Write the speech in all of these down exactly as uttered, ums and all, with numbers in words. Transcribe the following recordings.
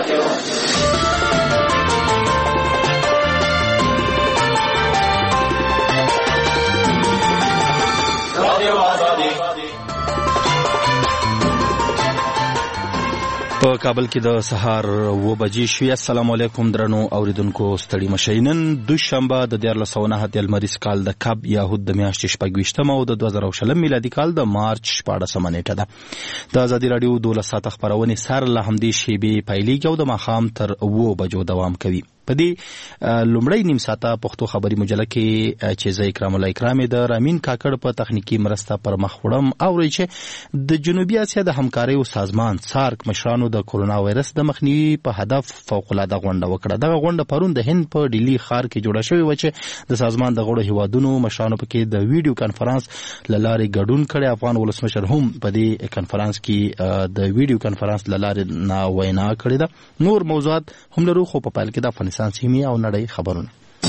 په کابل کې د سهار و بجې شوې. السلام علیکم درنو اوریدونکو، ستړي مشئ. نن دوشنبه د دیارلس سوه نهه د لمریز کال د کب یهود د میاشتې شپږویشتمه او د دوه زره شلم میلادي کال د مارچ شپاړسمه نیټه ده. د ازادي راډیو دولس ساعته خپرونې سر له همدې شیبې پیلېږي او د ماښام تر اوو بجو دوام کوي. په دې لومړی نیم ساعته پښتو خبري مجله کې چې زه اکرام الله اکرامي د رامین کاکړ په تخنیکی مرسته پر مخ وړم اورئ چې د جنوبي اسیا د همکارۍ سازمان سارک مشرانو د کورونا وایرس د مخنیوي په هدف فوق العاده غونډه وکړه. دغه غونډه پرون د هند په ډیلی ښار کې جوړه شوې و چې د سازمان د غړو هیوادونو مشرانو پکې د ویډیو کانفرنس له لارې ګډون کړی. افغان ولسمشر هم په دې کانفرنس کې د ویډیو کانفرنس له لارې نه وینا کړې ده. نور موضوعات هم لرو، خو په پیل کې د افغانستان سیمې او نړۍ خبرونه.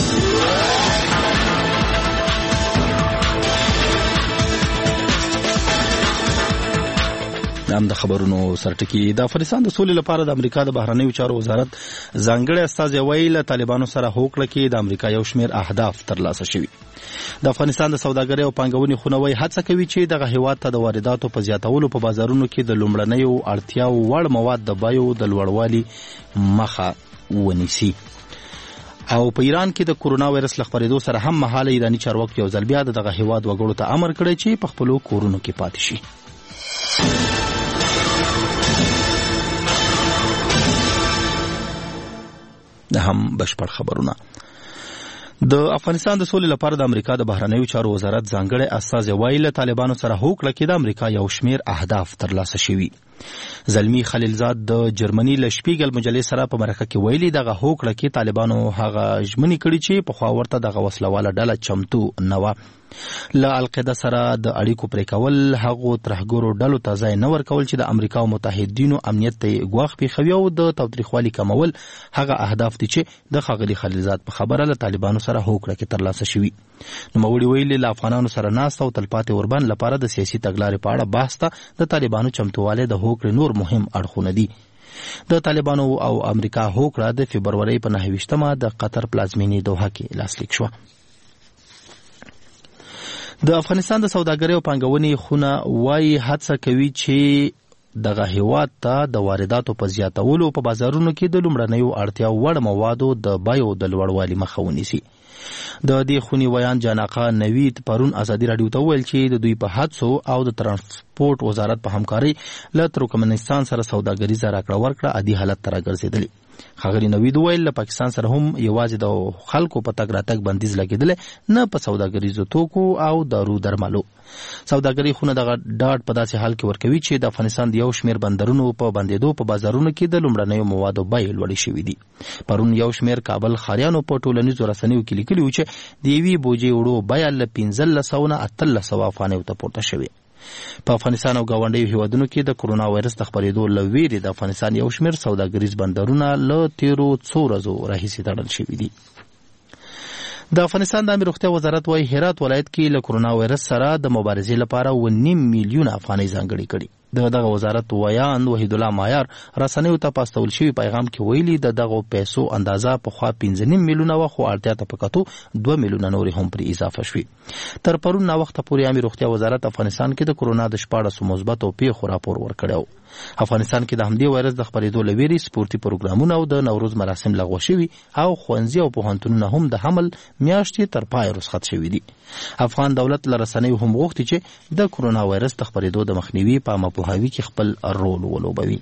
هم د خبرونو سرټکی. د افغانستان د سولې لپاره د امریکا د بهرنیو چارو وزارت ځانګړی استازی وایي له طالبانو سره هوکړه کې د امریکا یو شمېر اهداف ترلاسه شوي. د افغانستان د سوداګرۍ او پانګونې خونوي هڅه کوي چې دغه هیواد ته د وارداتو په زیاتولو په بازارونو کې د لومړنیو اړتیاو وړ مواد د بیو د لوړوالي مخه ونیسي. او په ایران کې د کورونا وایرس له خپرېدو سره هم مهاله ایراني چارواکو یو ځل بیا دغه هیواد وګړو ته امر کړی چې په خپلو کورونو کې پاتې شي. د هم بشپړ خبرونه. د افغانستان د سولې لپاره د امریکا د بهرنیو چارو وزارت ځانګړی استازی وایي له طالبانو سره هوکړه کې د امریکا یو شمېر اهداف ترلاسه شوي. زلمی خلیلزاد د جرمني له شپیګل مجلې سره په مرکه کې ویلي دغه هوکړه کې طالبانو هغه ژمنې کړي چې پخوا ورته دغه وسلواله ډله چمتو نه وه. له القاعده سره د اړیکو پرې کول، هغو ترهګرو ډلو ته ځای نه ورکول چې د امریکا او متحدینو امنیت ته ګواښ پېښوي او د تاوتریخوالي کمول هغه اهداف دي چې د ښاغلي خلیلزاد په خبره له طالبانو سره هوکړه کې ترلاسه شوي. نوموړي ویلي له افغانانو سره ناسته او تلپاتې اوربند لپاره د سیاسي تګلارې په اړه بحث ته د طالبانو چمتووالی د هوکړې نور مهم اړخونه دي. د طالبانو او امریکا هوکړه د فبرورۍ په نهه ویشتمه د قطر پلازمینې دوحه کې لاسلیک شوه. د افغانستان د سوداګرۍ او پانګونې خونه وايي هڅه کوي چې دغه هیواد ته د وارداتو په زیاتولو په بازارونو کې د لومړنیو اړتیاو وړ موادو د بیو د لوړوالي مخه ونیسي. د دې خونې ویان جاناقا نوید پرون ازادي راډیو ته ویل چې د دوی په هڅو او د ترانسپورت وزارت په همکارۍ له ترکمنستان سره سوداګریزه راکړه ورکړه عادي حالت ته راګرځېدلې. ښاغلي نوید ویل له پاکستان سره هم یوازې د خلکو په تګ راتګ بندیز لګېدلی، نه په سوداګریزو توکو او دارو درملو. سوداګرۍ خونه دغه ډاډ په داسې حال کې ورکوي چې د افغانستان د یو شمېر بندرونو په بندېدو په بازارونو کې د لومړنیو موادو بیې لوړې شوي دي. پرون یو شمېر کابل ښاریانو په ټولنیزو رسنیو کې لیکلي وو چې د یوې بوجۍ وړو بیه له پنځلس سوه نه اتلس سوه افغانیو ته پورته شوې. په افغانستان او ګاونډیو هیوادونو کې د کورونا وایرس د خپرېدو له ویرې د افغانستان یو شمېر سوداګریز بندرونه له تیرو څو ورځو راهیسې تړل شوي دي. د افغانستان د عامه روغتیا وزارت وايي هرات ولایت کې له کورونا وایرس سره د مبارزې لپاره اوه نیم میلیونه افغانۍ ځانګړې کړي. د دغه وزارت ویان وحید الله مایار رسنیو ته په استول شوي پیغام کې ویلي د دغو پیسو اندازه پخوا پنځه نیم میلیونه وه، خو اړتیا ته په کتو دوه میلیونه نورې هم پرې اضافه شوي. تر پرون ناوخته پورې عامه روغتیا وزارت افغانستان کې د کورونا د شپاړسو مثبتو پیښو راپور ورکړی و. افغانستان کې د همدې وایرس د خپرېدو له ویرې سپورتي پروګرامونه او د نوروز مراسم لغوه شوي او ښوونځي او پوهنتونونه هم د حمل میاشتې تر پایه رخصت شوي دي. افغان دولت له رسنیو هم غوښتي چې د کورونا وایرس د خپرېدو د مخنیوي په عامه پوهاوي کې خپل رول ولوبوي.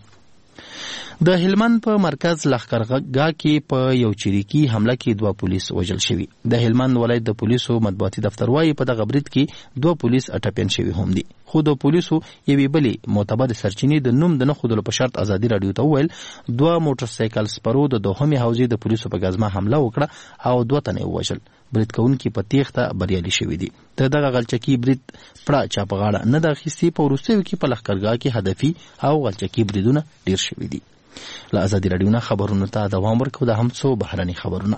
د هلمند په مرکز لښکرګاه کې په یو چریکي حمله کې دوه پولیس وژل شوي. د هلمند ولایت د پولیسو مطبوعاتي دفتر وايي په دغه برید کې دوه پولیس اټپین شوي هم دي. خو د پولیسو یوې بلې معتبرې سرچینې د نوم د نه ښودلو په شرط ازادي راډیو ته وویل دوه موټر سایکل سپرو د دوهمې حوزې د پولیسو په ګزمه حمله وکړه او دوه تنه یې ووژل. برید کوونکي په تیښته بریالي شوي دي. د دغه غلچکي برید پړه چا په غاړه نه ده اخیستې. په وروستیو کې په لښکرګاه کې هدفي او غلچکي بریدونه ډیر شوي دي. له ازادي راډیو نه خبرونو ته دوام ورکوو. د هم څو بهرني خبرونه.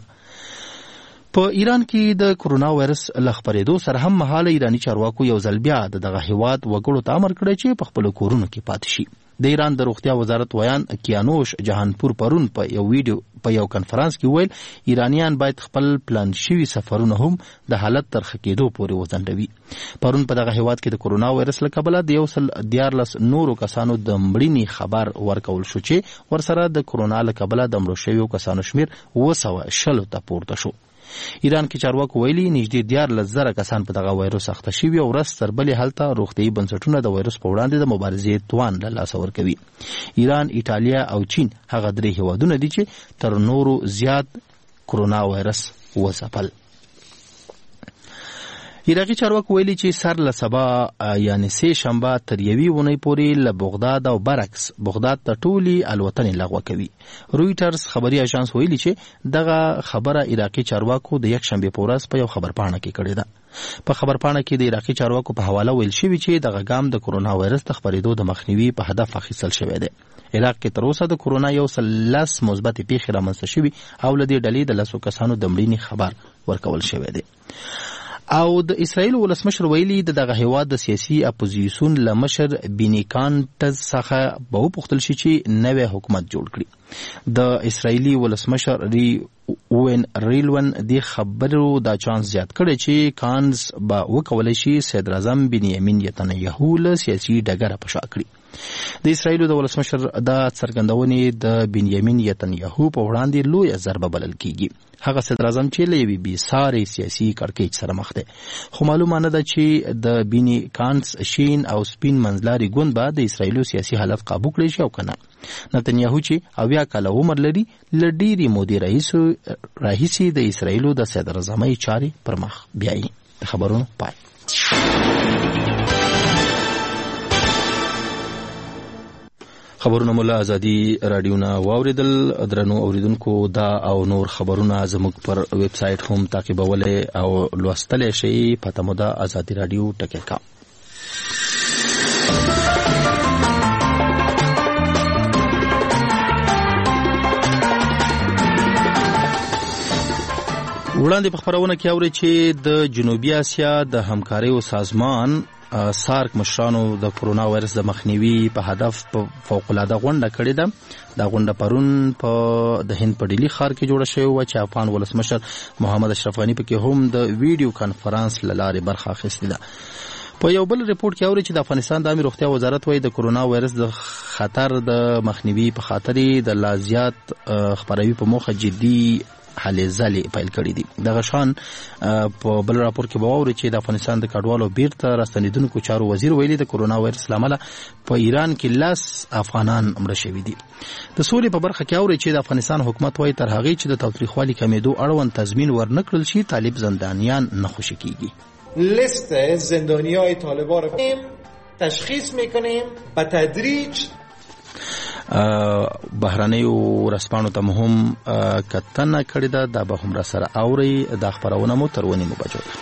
په ایران کې د کورونا وایرس له خپرېدو سره هم مهاله ایراني چارواکو یو ځل بیا د دغه هیواد وګړو ته امر کړی چې په خپلو کورونو کې پاتې شي. د ایران د روغتیا وزارت ویان کیانوش جهانپور پرون په یو ویډیو په یو کنفرانس کې ویل ایرانیان باید خپل پلان شوي سفرونه هم د حالت تر ښه کېدو پورې وځنډوي. پرون په دغه هیواد کې د کورونا وایرس له کبله د یو سل دیارلس نورو کسانو د مړینې خبر ورکول شو چې ورسره د کورونا له کبله د مړو شویو کسانو شمیر اوه سوه شلو ته پورته شو. ایران کې چارواکو ویلي نږدې دیارلس زره کسان په دغه وایرس اخته شوي او ورځ تر بلې هلته روغتیایي بنسټونه د وایرس په وړاندې د مبارزې توان له لاسه ورکوي. ایران، ایټالیا او چین هغه درې هیوادونه دي چې تر نورو زیات کورونا وایرس وځپل. عراقي چارواکو ویلي چې سر له سبا یعنې سې شنبه تر یوې اونۍ پورې له بغداد او برعکس بغداد ته ټولې الوتنې لغوه کوي. رویټرز خبري اژانس ویلي چې دغه خبره عراقي چارواکو د یکشنبې په ورځ په یو خبرپاڼه کې کړې ده. په خبرپاڼه کې د عراقي چارواکو په حواله ویل شوي چې دغه ګام د کورونا وایرس د خپرېدو د مخنیوي په هدف اخیستل شوی دی. عراق کې تر اوسه د کورونا یو سل لس مثبتې پیښې رامنځته شوي او له دې ډلې د لسو کسانو د مړینې خبر ورکول شوی دی. او د اسرائیل ولسمشر ویلي د دغه هیواد د سیاسي اپوزیسیون له مشر بینی کانټز څخه به وپوښتل شي چې نوی حکومت جوړ کړي. د اسرائیلي ولسمشر ری اوین ریلون د خبرو دا چانس زیات کړی چې کانز به وکولی شي صدر اعظم بنیامین نتنیاهو له سیاسي ډګره په شا کړي. د اسرائیلو د ولسمشر د څرګندونې د بنیامین نتنیاهو په وړاندې لویه ضربه بلل کیږي. هغه صدر اعظم چې له یوې بې سارې سیاسي کړکېچ سره مخ دی. خو معلومه نه ده چې د بینی کانټس شین او سپین منځلاري ګوند به د اسرائیلو سیاسي حالت قابو کړی شي او که نه. نتنیاهو چې اویا کاله عمر لري له ډېرې مودې راهیسې د اسرائیلو د صدر اعظمۍ چارې پر مخ بیایي. د خبرونو پای. خبرونه مولا ازادي رادیو نه واوریدل. درنو اوریدونکو دا او نور خبرونه زموږ پر ویب سایټ هم تعقیبولای او لوستلای شئ. پته مو ده ازادي رادیو ټکی کام. وړاندې په خبرونه کې اوري چې د جنوبي اسیا د همکاریو سازمان سارک مشرانو د کورونا وایرس د مخنیوي په هدف په فوق العاده غونډه کړې ده. دا غونډه پرون په د هند په ډیلی ښار کې جوړه شوې وه چې افغان ولسمشر محمد اشرف غني پکې هم د ویډیو کانفرنس له لارې برخه اخیستې ده. په یو بل ریپورت کې اوري چې د افغانستان د عامه روغتیا وزارت وايي د کورونا وایرس د خطر د مخنیوي په خاطر د لا زیات خپروي په موخه جدي هلې ځلې پیل کړي دي. دغه شان په بل راپور کې به واوري چې د افغانستان د کډوالو بیرته راستنېدونکو چارو وزیر ویلي د کورونا وایرس له امله په ایران کې لس افغانان مړه شوي دي. د سولې په برخه کې اوري چې د افغانستان حکومت وايي تر هغې چې د تاوتریخوالي کمېدو اړوند تضمین ورنه کړل شي طالب زندانیان نه خوشي کیږي. لیست زندانیای طالبان رو تشخیص میکنیم به تدریج. بهرنیو ورځپاڼو ته مو هم کتنه کړې ده. دا به هم را سره اورئ. دا خپرونه مو تر ونیمو بجو ده.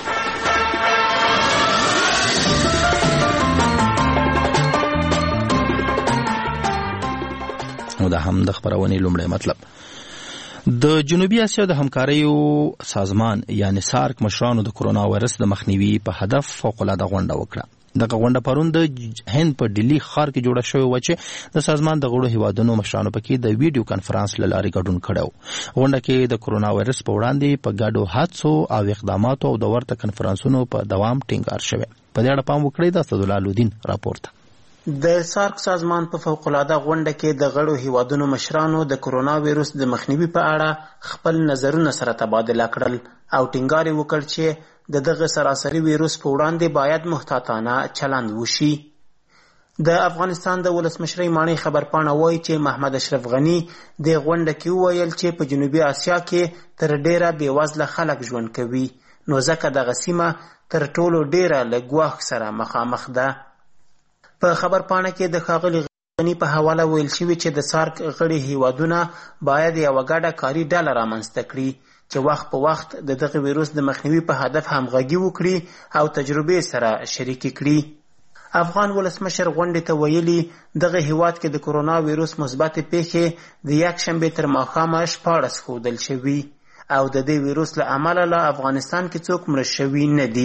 او دا هم د خپرونې لومړی مطلب. د جنوبي اسیا د همکاریو سازمان یعنی سارک مشرانو د کورونا وایرس د مخنیوي په هدف فوق العاده غونډه وکړه. دغه غونډه پرون د هند په ډیلی ښار کې جوړه شوې وه چې د سازمان د غړو هیوادونو مشرانو پکې د ویډیو کانفرنس له لارې ګډون کړی و. غونډه کې د کورونا وایرس په وړاندې په ګډو هڅو او اقداماتو او د ورته کنفرانسونو په دوام ټینګار شوی. په دې اړه پام وکړئ. د اسدالله لودین راپور ته. د سارک سازمان په فوق العاده غونډه کې د غړو هیوادونو مشرانو د کورونا وایرس د مخنیوي په اړه خپل نظرونه سره تبادله کړل او ټینګار یې وکړ چې د دغه سراسري ویروس په وړاندې باید محتاطانه چلند وشي. د افغانستان د ولسمشرۍ ماڼۍ خبرپاڼه وایي چې محمد اشرف غني د غونډه کې وویل چې په جنوبي اسیا کې تر ډیره بېوزله خلک ژوند کوي، نو ځکه دغه سیمه تر ټولو ډیره له ګواښ سره مخامخ ده. په خبرپاڼه کې د ښاغلي غني په حواله ویل شوي چې د سارک غړي هیوادونه باید یوه ګډه کاري ډله رامنځته کړي چې وخت په وخت د دغه ویروس د مخنیوي په هدف همغږي وکړي او تجربې سره شریکې کړي. افغان ولسمشر غونډې ته ویلي دغه هیواد کې د کورونا ویروس مثبتې پیښې د یکشنبې تر ماښامه شپاړس ښودل شوي او د دې ویروس له امله له افغانستان کې څوک مړه شوي نه دي.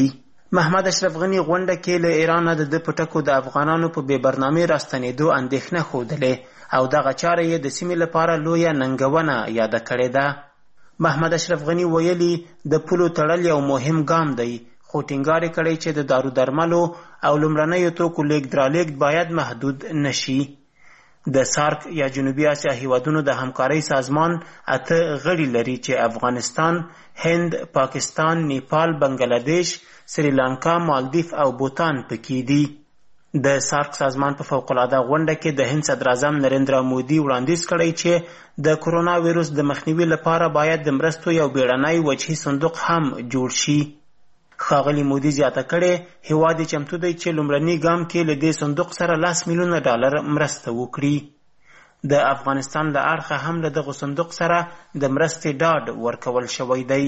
محمد اشرف غنی غونډه کې له ایران د د پټکو د افغانانو په بې برنامې راستنېدو اندېښنه ښودلې او دغه چاره یې د سیمې لپاره لویه ننګونه یاده کړې ده. محمد اشرف غنی ویلي د پولو تړل یو مهم ګام دی، خو ټینګار یې کړی چې د دارو درملو او لومړنیو توکو لیږد رالېږد باید محدود نشي. د سارک یا جنوبي اسیا هیوادونو د همکارۍ سازمان اته غړي لري چې افغانستان، هند، پاکستان، نیپال، بنګلادیش، سریلانکا، مالدیف او بوتان پکې دي. د سارک سازمان په فوق العاده غونډه کې د هند صدر اعظم نریندرا مودي وړاندیز کړی چې د کرونا ویروس د مخنیوي لپاره باید د مرستو یو بیړنی وجهي صندوق هم جوړ شي. ښاغلي مودي زیاته کړې هیواد یې چمتو دی چې لومړني ګام کې له دې صندوق سره لس میلیونه ډالر مرسته وکړي. د افغانستان له اړخه هم له دغه صندوق سره د مرستې ډاډ ورکول شوی دی.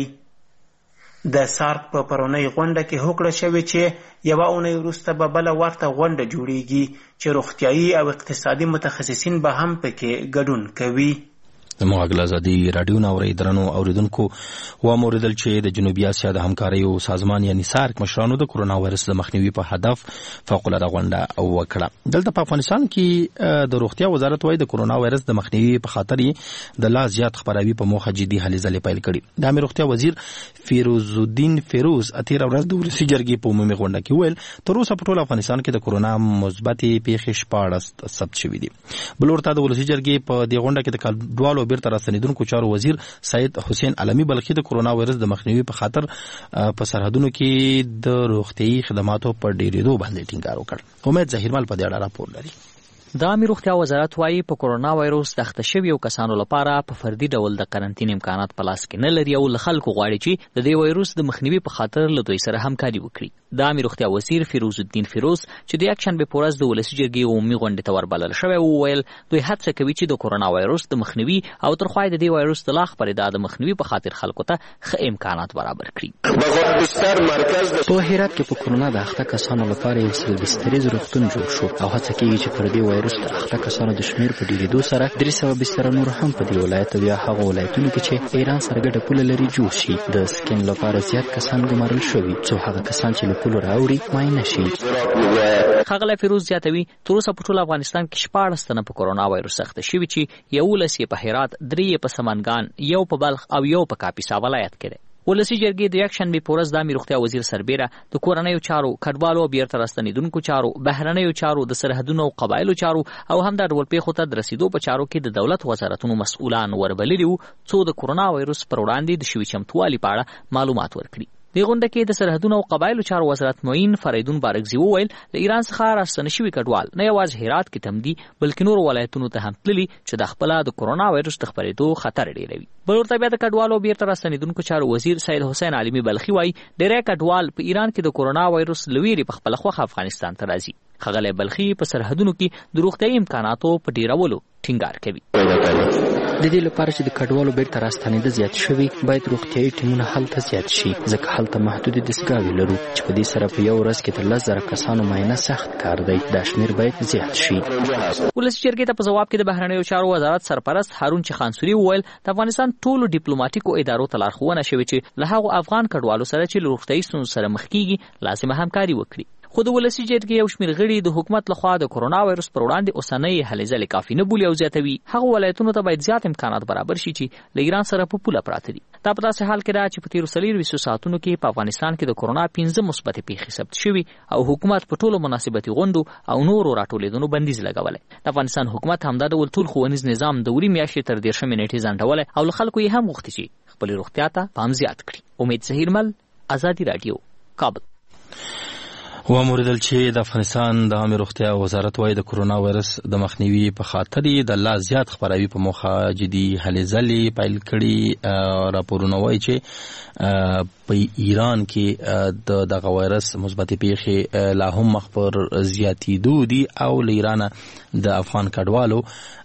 د سارک په پرونۍ غونډه کې هوکړه شوې چې یوه اونۍ وروسته به بله ورته غونډه جوړیږي چې روغتیایي او اقتصادي متخصصین به هم پکې ګډون کوي. زموږ غږ له ازادي راډیو نه اورئ. درنو اوریدونکو، واوریدل چې د جنوبي اسیا د همکاریو سازمان یعنې سارک مشرانو د کرونا وایرس د مخنیوي په هدف فوق العاده غونډه وکړه. دلته په افغانستان کې د روغتیا وزارت وایي د کرونا وایرس د مخنیوي په خاطر یې د لا زیات خپراوي په موخه جدي هلې ځلې پیل کړي. د عامه روغتیا وزیر فیروز الدین فیروز تېره ورځ د ولسي جرګې په عمومي غونډه کې ویل تر اوسه په ټول افغانستان کې د کرونا مثبتې پیښې شپاړس ثبت شوي دي. بل ورته د ولسي جرګې په دې غونډه کې د کډوالو بیرته راستنېدونکو چارو وزیر سید حسین علمی بلخي د کرونا وایرس د مخنیوي په خاطر په سرحدونو کې د روغتیايي خدماتو په ډېرېدو باندې ټینګار وکړ. امید ظهیرمل په دې اړه راپور لري. د عامه روغتیا وزارت وايي په کرونا وایروس د اخته شویو کسانو لپاره په فردي ډول د قرنطین امکانات په لاس کې نه لري او له خلکو غواړي چې د دې وایروس د مخنیوي په خاطر له دوی سره همکاري وکړي. د عامه روغتیا وزیر فیروز الدین فیروز چې د یکشنبه په ورځ د ولسي جرګې عمومي غونډې ته وربلل شوی وویل دوی هڅه کوي چې د کرونا وایروس د مخنیوي او تر خوا د دې وایروس د لا خپرېدا د مخنیوي په خاطر خلکو ته ښه امکانات برابر کړي. په هرات کې په کرونا د اخته کسانو لپاره یو سل بستریز روغتون جوړ شو او هڅه کیږي چې پر دې وایروس د اخته کسانو د شمیر په ډیریدو سره درې سوه بستره نور هم په دې ولایت او یا هغه ولایتونو کې چې ایران سره ګډه پوله لري جوړ شي. د سکین لپاره زیات کسان ګمارل شوي څو هغه کسان چې له پولو راوړي معاینه شي. ښاغلی فیروز زیاتوي تر اوسه په ټول افغانستان کې شپاړس تنه په کرونا وایروس اخته شوي چې یولس یې په هرات، درې یې په سمنګان، یو په بلخ او یو په کاپیسا ولایت کې دی. ولسي جرګې د یکشنبې په ورځ د عامه روغتیا وزیر سربیره د کورنیو چارو، کډوالو او بیرته راستنېدونکو چارو، بهرنیو چارو، د سرحدونو او قبایلو چارو او هم د ډول پیښو ته د رسیدو په چارو کې د دولت وزارتونو مسؤلان وربللي وو څو د کرونا وایروس پر وړاندې د شوي چمتووالي په اړه معلومات ورکړي. د غونډه کې د سرحدونو او قبایلو چارو وزارت معین فریدون بارګزي وویل له ایران څخه راستنه شوي کډوال نه یوازې هرات کې تم دي بلکې نورو ولایتونو ته هم تللي چې د خپله د کرونا وایروس د خپرېدو خطر ډېروي. بل ورته بیا د کډوالو بیرته راستنېدونکو چارو وزیر سید حسین علمی بلخي وایي ډېری کډوال په ایران کې د کرونا وایروس له ویرې په خپله خوښه افغانستان ته راځي. ښاغلی بلخي په سرحدونو کې د روغتیايي امکاناتو په ډېرولو ټینګار کوي. د دې لپاره چې د کډوالو بیرته راستنېده زیات شوي باید روغتیايي ټیمونه هلته زیات شي ځکه هلته محدودې دستګاوې لرو چې په دې سره په یو ورځ کې تر لس زره کسانو معاینه سخت کار دی. دا شمېر باید زیات شي. ولسي جرګې ته په ځواب کې د بهرنیو چارو وزارت سرپرست هارون چخانسوري وویل د افغانستان ټولو ډیپلوماټیکو ادارو ته لارښوونه شوې چې له هغو افغان کډوالو سره چې له روغتیايي ستونزو سره مخ کېږي لازمه همکاري وکړي. خو د ولسي جرګې یو شمېر غړي د حکومت لخوا د کرونا وایروس پر وړاندې اوسنۍ هلې ځلې کافي نه بولي او زیاتوي هغو ولایتونو ته باید زیات امکانات برابر شي چې له ایران سره په پوله پراته دي. دا په داسې حال کې ده چې په تېرو څلېرویشتو ساعتونو کې په افغانستان کې د کرونا پنځه مثبتې پیښې ثبت شوي او حکومت په ټولو مناسبتي غونډو او نورو راټولېدنو بندیز لګولی. د افغانستان حکومت همدا ډول ټول ښوونیز نظام د وړي میاشتې تر دېرشمې نیټې ځنډولی او له خلکو یې هم غوښتي چې خپلې روغتیا ته پام زیات کړي. امید ظهیرمل، ازادي راډیو، کابل. واوریدل چې د افغانستان د عامه روغتیا وزارت وايي د کرونا وایرس د مخنیوي په خاطر د لا زیات خپراوي په موخه جدي هلې ځلې پیل کړي. راپورونه وايي چې په ایران کې د دغه وایرس مثبتې پیښې لا هم مخ پر زیاتېدو دي او له ایرانه د افغان کډوالو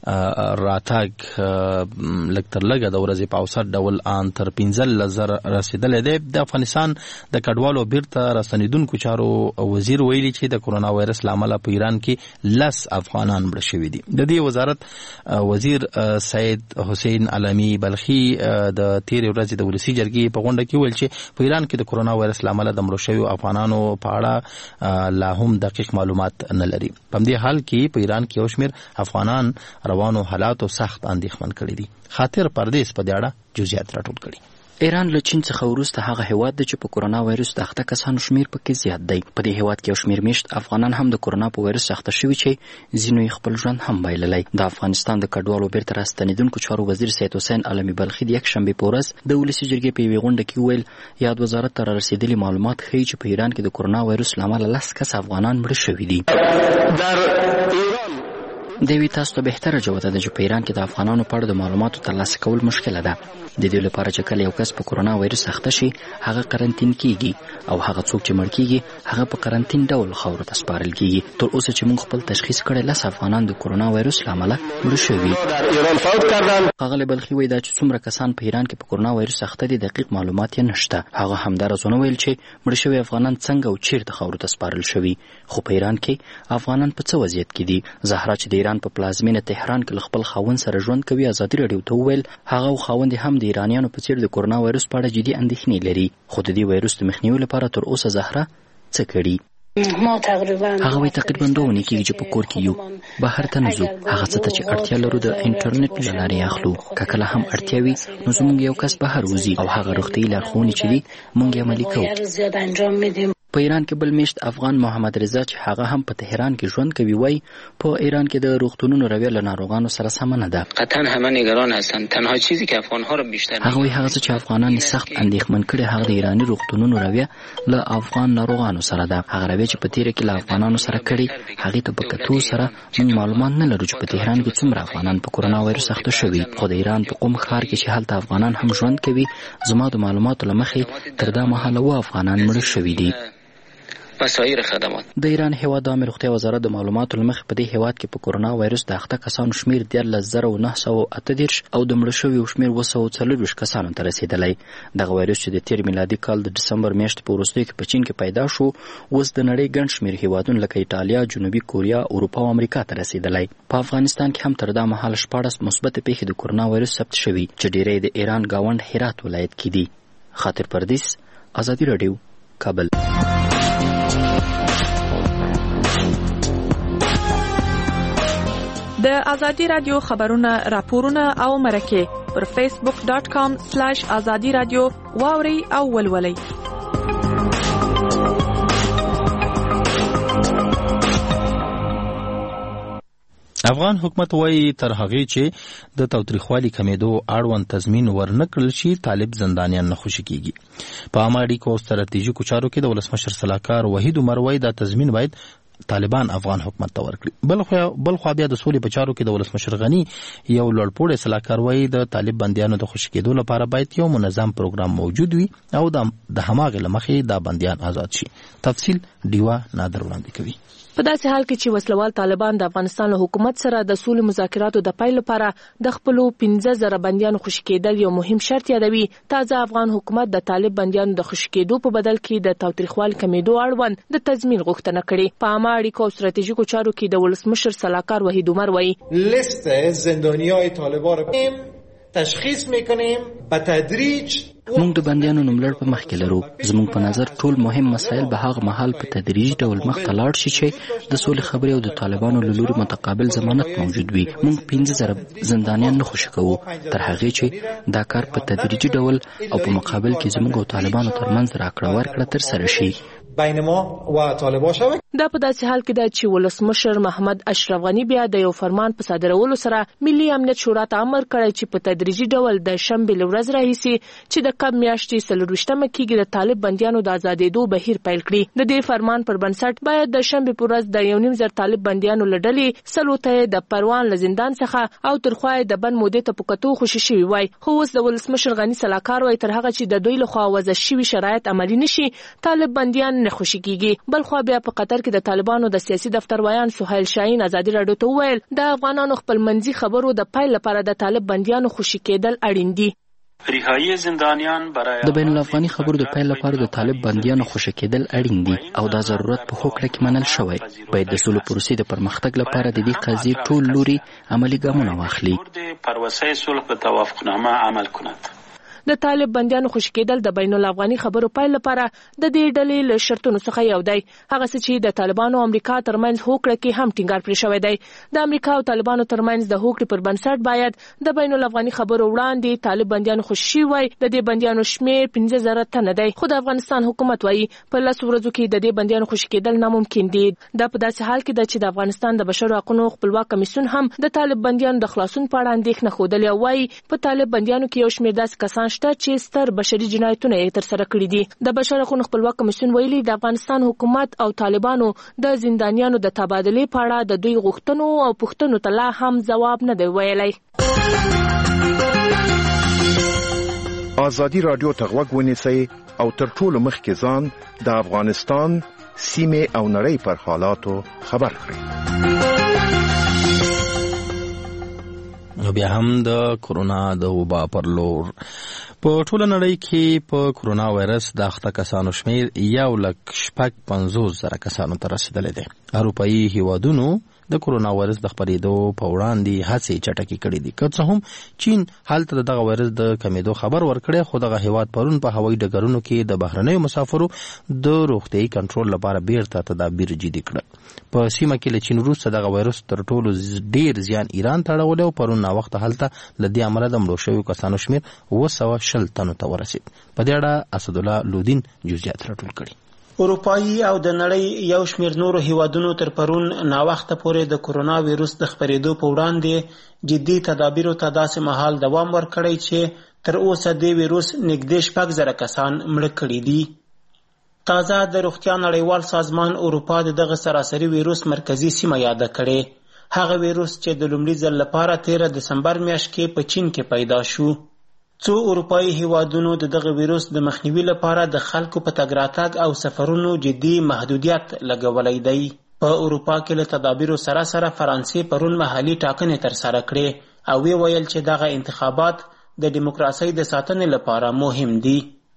راتګ لږ تر لږه د ورځې په اوسط ډول ان تر پنځلس زره رسېدلی دی. د افغانستان د کډوالو بیرته راستنېدونکو چارو وزیر ویلي چې د کرونا وایرس له امله په ایران کې لس افغانان مړه شوي دي. د دې وزارت وزیر سید حسین علمی بلخي د تېرې ورځې د ولسي جرګې په غونډه کې ویل چې په ایران کې د کرونا وایرس لامل د مړو شویو افغانانو په اړه لا هم دقیق معلومات نه لري. په دې حال کې په ایران کې یو شمېر افغانان روانو حالاتو سخت اندېښمن کړي دي. خاطر پردیس په دې اړه جزئیات راټول کړي. ایران له چین څخه وروسته هغه هیواد دی چې په کرونا وایرس د اخته کسانو شمیر پکې زیات دی. په دې هیواد کې یو شمیر میشت افغانان هم د کرونا په وایرس اخته شوي چې ځینو یې خپل ژوند هم بایللی. د افغانستان د کډوالو بیرته راستنېدونکو چارو وزیر سید حسین علمي بلخي د یکشنبې په ورځ د ولسي جرګې په یوې غونډه کې وویل یاد وزارت ته رارسېدلي معلومات ښیي چې په ایران کې د کرونا وایرس له امله لس کسه افغانان مړه شوي دي. د یوې تاسو ته بهتره جوته ده چې په ایران کې د افغانانو په اړه د معلوماتو ترلاسه کول مشکله ده. د دې لپاره چې کله یو کس په کرونا وایرس اخته شي هغه قرنطین کیږي او هغه څوک چې مړ کیږي هغه په قرنطین ډول خاورو ته سپارل کیږي. تر اوسه چې موږ خپل تشخیص کړی لس افغانان د کرونا وایرس له امله مړه شوي. ښاغلی بلخي وایي دا چې څومره کسان په ایران کې په کرونا وایرس اخته دي دقیق معلومات یې نشته. هغه همداراز ونه ویل چې مړه شوي افغانان څنګه او چیرته خاورو ته سپارل شوي. خو په ایران کې افغانان په څه وضعیت کې دي؟ زهرا چې د ایران په پلازمینه تهران کې خپل خاوند سره ژوند کوي ازادي راډیو ته وویل هغه او خاوند هم د ایرانیانو په څیر د کرونا وایرس په اړه جدي اندېښنې لري. خو د دې وایرس د مخنیوي لپاره تر اوسه زهرا څه کړي؟ ما تقریبا هغه وایي تقریبا دوه اونۍ کېږي چې په کور کې یو بهر ته نه ځو. هغه څه ته چې اړتیا لرو د انټرنیټ له لارې اخلو. که کله هم اړتیا وي نو زموږ یو کس بهر وځي او هغه روغتیایي لارښوونې چې دي موږ یې عملي کوو. په ایران کې بل میشت افغان محمد رضا چې هغه هم په تهران کې ژوند کوي وایي په ایران کې د روغتونونو رویه له ناروغانو سره سمه نه ده. قطعا همه نگران هستند. تنها چیزی که افغان‌ها را بیشتر هغه وایي هغه څه چې افغانان سخت اندېښمن کړي هغه د ایراني روغتونونو رویه له افغان ناروغانو سره ده. هغه رویه چې په تیره کې له افغانانو سره کړي هغې ته په کتو سره موږ معلومات نه لرو چې په تهران کې څومره افغانان په کرونا وایرس اخته شوي. خو د ایران په قم ښار کې چې هلته افغانان هم ژوند کوي زما د معلوماتو له مخې تر دا مهاله اووه افغانان مړه شوي دي. وسایر خدمات د ایران هیواد د عامه روغتیا وزارت د معلوماتو له مخې په دې هیواد کې په کرونا وایرس د اخته کسانو شمیر دیارلس زره او نهه سوه اته دېرش او د مړه شویو شمیر اووه سوه څلورویشت کسانو ته رسېدلی. دغه وایرس چې د تېر میلادي کال د ډسمبر میاشتې په وروستیو کې په چین کې پیدا شو اوس د نړۍ ګڼ شمېر هیوادونه لکه ایټالیا، جنوبي کوریا، اروپا او امریکا ته رسېدلی. په افغانستان کې هم تر دا مهاله شپاړس مثبتې پیښې د کرونا وایرس ثبت شوي چې ډېری د ایران ګاونډ هرات ولایت کې دي. خاطر پردیس، ازادي راډیو، کابل. د ازادي رادیو خبرونه راپورونه او مرکه پر فیسبوک ډاٹ کام سلیش ازادي رادیو واوري او ولولي. افغان حکومت وایي تر هغې چې د تاوتریخوالي کمیدو اړوند تضمین ورنکړل شي طالب زندانیان نه خوشي کیږي. په عامه اړیکو او ستراتیژیکو چارو کې د ولسمشر سلاکار وحید عمر وایي دا تضمین باید طالبان افغان حکومت ته ورکړي. بل خو بل خو بیا د سولې په چارو کې د ولسمشر غني یو لوړپوړی سلاکار وایي د طالب بندیانو د خوشي کېدو لپاره باید یو منظم پروګرام موجود وي او د هماغې له مخې دا بندیان آزاد شي. تفصیل ډیوا نادر وړاندې کوي. په داسې حال کې چې وسلوال طالبان د افغانستان له حکومت سره د سولې مذاکراتو د پیل لپاره د خپلو پنځه زره بندیانو خوشي کېدل یو مهم شرط یادوي، تازه افغان حکومت د طالب بندیانو د خوشي کېدو په بدل کې د تاوتریخوالي کمیدو اړوند د تضمین غوښتنه کړې. په عامه اړیکو او ستراتیژیکو چارو کې د ولسمشر سلاکار وحید عمر وایي لیست زندانیای طالبان رو تشخیص میکنیم به تدریج. موږ د بندیانو نوملړ په مخ کې لرو. زموږ په نظر ټول مهم مسایل به هغه مهال په تدریجي ډول مخ ته لاړ شي چې د سولې خبرې او د طالبانو له لوري متقابل ضمانت موجود وي. موږ پنځه زره زندانیان نه خوشي کوو تر هغې چې دا کار په تدریجي ډول او په مقابل کې زموږ او طالبانو ترمنځ راکړه ورکړه ترسره شي. بین ما و طالبان شود. دا په داسې حال کې ده چې ولسمشر محمد اشرف غنی بیا د یو فرمان په صادرولو سره ملي امنیت شورا ته امر کړی چې په تدریجي ډول د شنبې له ورځې راهیسې چې د کب میاشتې څلرویشتمه کېږي د طالب بندیانو د ازادېدو بهیر پیل کړي. د دې فرمان پر بنسټ باید د شنبې په ورځ د یو نیم زر طالب بندیانو له ډلې سلو ته د پروان له زندان څخه او تر خوا د بند مودې ته په کتو خوشي شوي وای. خو اوس د ولسمشر غني سلاکار وایي تر هغه چې د دوی لخوا وضع شوي شرایط عملي نشي طالب بندیان نه خوشي کېږي. بل خو بیا په قطر کې د طالبانو د سیاسي دفتر ویان سهیل شاهین ازادي راډیو ته وویل د افغانانو خپل منځي خبرو د پیل لپاره د طالب بندیانو خوشي کېدل اړین دي. رهایی زندانیان برای د بین الافغاني خبرو د پیل لپاره د طالب بندیانو خوشي کېدل اړین دي او دا ضرورت په هوکړه کې منل شوی. باید د سولې پروسې د پرمختګ لپاره د دې قضیې ټول لوري عملي ګامونه واخلي. پر وسایل صلح په توافقنامه عمل کند. د طالب بندیانو خوشي کېدل د بین الافغاني خبرو پیل لپاره د دې ډلې له شرطونو څخه یو دی، هغه څه چې د طالبانو او امریکا ترمنځ هوکړه کې هم ټینګار پرې شوی دی. د امریکا او طالبانو ترمنځ د هوکړې پر بنسټ باید د بین الافغاني خبرو وړاندې طالب بندیانو خوشي وای. د دې بندیانو شمیر پنځه زره تنه دی، خو د افغانستان حکومت وایي په لس ورځو کې د دې بندیانو خوشي کېدل ناممکن دي. دا په داسې حال کې ده چې د افغانستان د بشري حقوقو خپلواک کمیسیون هم د طالب بندیانو د خلاصون په اړه اندېښنه ښودلې او وایي په طالب بندیانو کې یو شمیر داسې کسان شته چې ستر بشري جنایتونه یې ترسره کړي دي. د بشري حقوقو خپلواک کمیسیون ویلي د افغانستان حکومت او طالبانو د زندانیانو د تبادلې په اړه د دوی غوښتنو او پوښتنو ته لا هم ځواب نه دی ویلی. آزادی رادیو ته غوږ ونیسئ او تر ټولو مخکې ځان د افغانستان سیمې او نړۍ پر حالاتو خبر کړئ. نو بیا هم د کرونا د وبا پر لور په ټوله نړۍ کې په کرونا وایرس د اخته کسانو شمیر یو لک شپږ پنځوس زره کسانو ته رسیدلی دی. اروپایي هیوادونو د کرونا وایرس د خپرېدو په وړاندې هڅې چټکې کړې دي. که څه هم چین هلته د دغه وایرس د کمېدو خبر ورکړی، خو دغه هیواد پرون په هوایي ډګرونو کې د بهرنیو مسافرو د روغتیايي کنټرول لپاره بیرته تدابیر جدي کړل. په سیمه کې له چین وروسته دغه وایرس تر ټولو ډیر زیان ایران ته اړولی او پرون ناوخته هلته له دې امله د مړو شویو کسانو شمیر اوه سوه شل تنو ته ورسید. په دې اړه اسدالله لودین جزئیات راټول کړي. اروپایي او د نړۍ یو شمیر نورو هیوادونو تر پرون ناوخته پورې د کرونا ویروس د خپرېدو په وړاندې جدي تدابیرو ته داسې مهال دوام ورکړی چې تر اوسه د ویروس نږدې شپږ زره کسان مړه کړي دي. تازه د روغتیا نړیوال سازمان اروپا د دغه سراسري ویروس مرکزی سیمه یاده کړې، هغه ویروس چې د لومړي ځل لپاره تیره دسمبر میاشت کې په چین کې پیدا شو. څو اروپایي هیوادونو د دغه ویروس د مخنیوي لپاره د خلکو په تګ راتګ او سفرونو جدي محدودیت لګولی دی. په اروپا کې له تدابیرو سره سره فرانسې پرون محلي ټاکنې ترسره کړې او وی ویل چې دغه انتخابات د دیموکراسۍ د ساتنې لپاره مهم دي.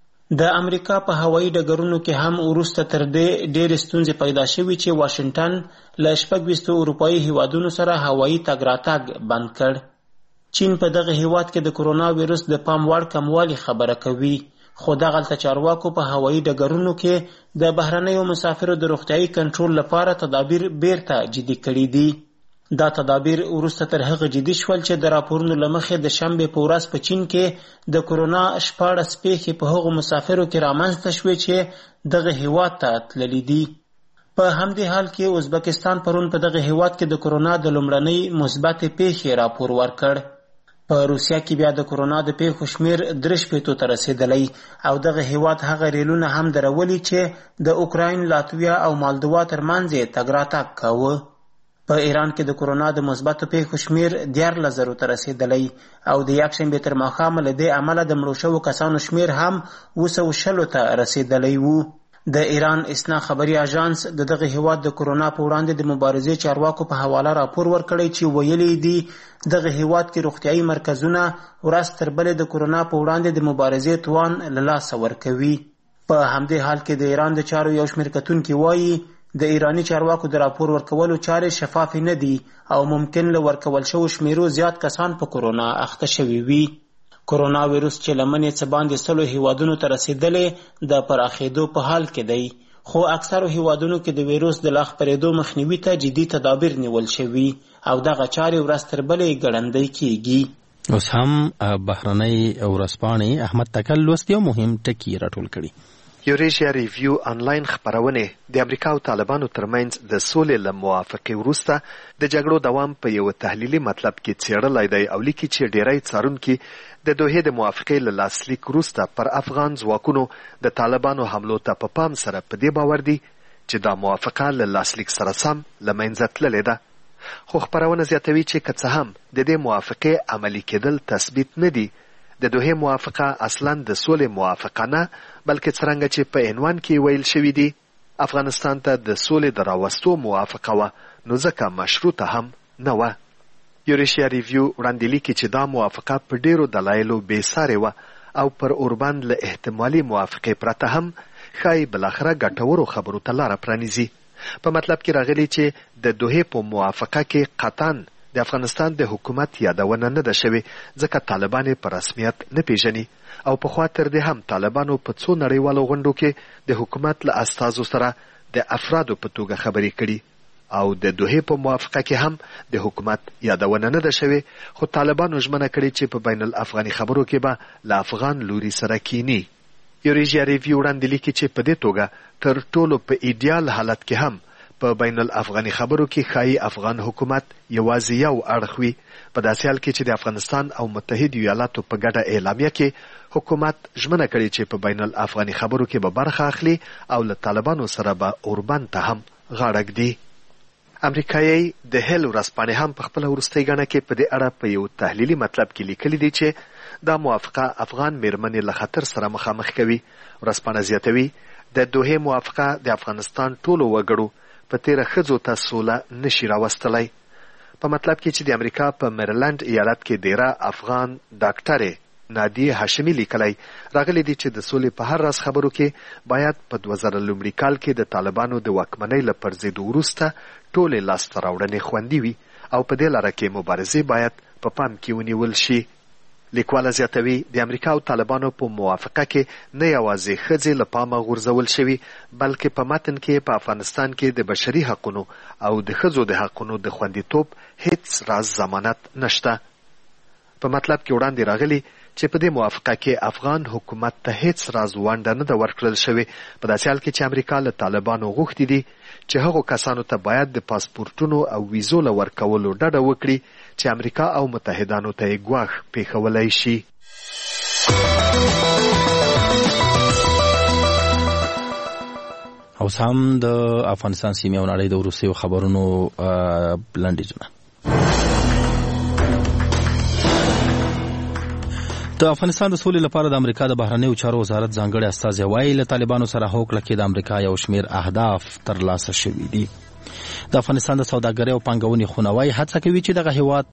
د امریکا په هوایي ډګرونو کې هم وروسته تر دې ډېرې ستونزې پیدا شوې چې واشنګټن له شپږ ویشتو اروپایي هیوادونو سره هوایي تګ راتګ بند کړ. چین په دغه هیواد کې د کرونا ویروس د پام وړ کموالي خبره کوي، خو دغلته چارواکو په هوایي ډګرونو کې د بهرنیو مسافرو د روغتیايي کنټرول لپاره تدابیر بیرته جدي کړي دي. دا تدابیر وروسته تر هغه جدي شول چې د راپورونو له مخې د شنبې په ورځ په چین کې د کرونا شپاړس پیښې په هغو مسافرو کې رامنځته شوې چې دغه هیواد ته تللي دي. په همدې حال کې ازبکستان پرون په دغه هیواد کې د کرونا د لومړنۍ مثبتې پیښې راپور ورکړ. په روسیا کې بیا د کرونا د پیښو شمیر درې شپېتو ته رسیدلی او دغه هیواد هغه ریلونه هم درولي چې د اوکراین، لاتویا او مالدوا ترمنځ یې تګ راتګ کاوه. په ایران کې د کرونا د مثبتو پیښو شمیر دیارلس زرو ته رسیدلی او د یکشنبې تر ماښامه له دې امله د مړو شوو کسانو شمیر هم اوه سوه شلو ته رسیدلی و. د ایران اسنا خبري اژانس د دغه هیواد د کرونا په وړاندې د مبارزې چارواکو په حواله راپور ورکړی چې ویلي دي دغه هیواد کې روغتیايي مرکزونه ورځ تر بلې د کرونا په وړاندې د مبارزې توان له لاسه ورکوي. په همدې حال کې د ایران د چارو یو شمېر کتونکي وایي د ایراني چارواکو د راپور ورکولو چارې شفافې نه دي او ممکن له ورکول شوو شمیرو زیات کسان په کرونا اخته شوي وي. کرونا ویروس چې لمنې څه باندې سلو هیوادونو ته رسیدلې د پراخېدو په حال کې دی، خو اکثرو هیوادونو کې د ویروس د لا خپرېدو مخنیوي ته جدي تدابیر نیول شوي او دغه چارې ورځ تر بلې ګړندۍ کیږي. اوس هم بهرنۍ ورځپاڼې احمد تکل لوستي او مهم ټکي راټول کړي. یوریشیا ریویو آنلاین خپرونې د امریکا او طالبانو ترمنځ د سولې له موافقې وروسته د جګړو دوام په یو تحلیلي مطلب کې څېړلی دی او لیکي چې ډیری څارونکي د دوحې د موافقې له لاسلیک وروسته پر افغان ځواکونو د طالبانو حملو ته په پام سره په دې باور دي چې دا موافقه له لاسلیک سره سم له منځه تللې ده. خو خپرونه زیاتوي چې که څه هم د دې موافقې عملي کېدل تثبیت نه دي، د دوحې موافقه اصلا د سولې موافقه نه بلکې څرنګه چې په عنوان کې ویل شوي دي افغانستان ته د سولې د راوستو موافقه وه، نو ځکه مشروطه هم نه وه. یوریشیا ریویو وړاندې لیکي چې دا موافقه په ډیرو دلایلو بې سارې وه او پر اوربند له احتمالي موافقې پرته هم ښایي بالاخره ګټورو خبرو ته لاره پرانیزي. په مطلب کې راغلي چې د دوحې په موافقه کې قطعاً د افغانستان د حکومت یادونه نه ده شوې ځکه طالبان یې په رسمیت نه پیژني او پخوا تر دې هم طالبانو په څو نړیوالو غونډو کې د حکومت له استازو سره د افرادو په توګه خبرې کړي او د دوحې په موافقه کې هم د حکومت یادونه نه ده شوې، خو طالبانو ژمنه کړې چې په بین الافغاني خبرو کې به له افغان لوري سره کینی. یوریجیا ریویو وړاندې لیکي چې په دې توګه تر ټولو په ایډیال حالت کې هم په بین الافغاني خبرو کې ښایي افغان حکومت یوازې یو اړخ وي، په داسې حال کې چې د افغانستان او متحد ایالاتو په ګډه اعلامیه کې حکومت ژمنه کړې چې په بین الافغاني خبرو کې به برخه اخلي او له طالبانو سره به اوربند ته هم غاړه ږدي. امریکایي د هیل ورځپاڼې هم په خپله وروستۍ ګڼه کې په دې اړه په یو تحلیلي مطلب کې لیکلي دي چې دا موافقه افغان میرمنې له خطر سره مخامخ کوي. ورځپاڼه زیاتوي د دوحې موافقه د افغانستان ټولو وګړو په تیره ښځو ته سوله نشي راوستلی. په مطلب کې چې د امریکا په میرلند ایالت کې دیره افغان ډاکټرې نادیه هاشمي لیکلی راغلی دي چې د سولې په هر راز خبرو کې باید په دوه زره لومړي کال کې د طالبانو د واکمنۍ له پرځېدو وروسته ټولې لاسته راوړنې خوندي وي او په دې لاره کې مبارزې باید په پام کې ونیول شي. لیکواله زیاتوي د امریکا او طالبانو په موافقه کې نه یوازې ښځې له پامه غورځول شوي بلکې په متن کې په افغانستان کې د بشري حقونو او د ښځو د حقونو د خوندیتوب هیڅ راز ضمانت نشته. په مطلب کې وړاندې راغلي چې په دې موافقه کې افغان حکومت ته هیڅ راز ونډه نه ده ورکړل شوې، په داسې حال کې چې امریکا له طالبانو غوښتي دي چې هغو کسانو ته باید د پاسپورټونو او ویزو له ورکولو ډډه وکړي چې امریکا او متحدانو ته یې ګواښ پیښولی شي. اوس هم د افغانستان سیمې او نړۍ د وروستیو خبرونو لنډیزونه. د افغانستان د سولې لپاره د امریکا د بهرنیو چارو وزارت ځانګړی استازی وایي له طالبانو سره هوکړه کې د امریکا یو شمېر اهداف ترلاسه شوي دي. د افغانستان د سوداګرۍ او پانګونې خونه وایي هڅه کوي چې دغه هیواد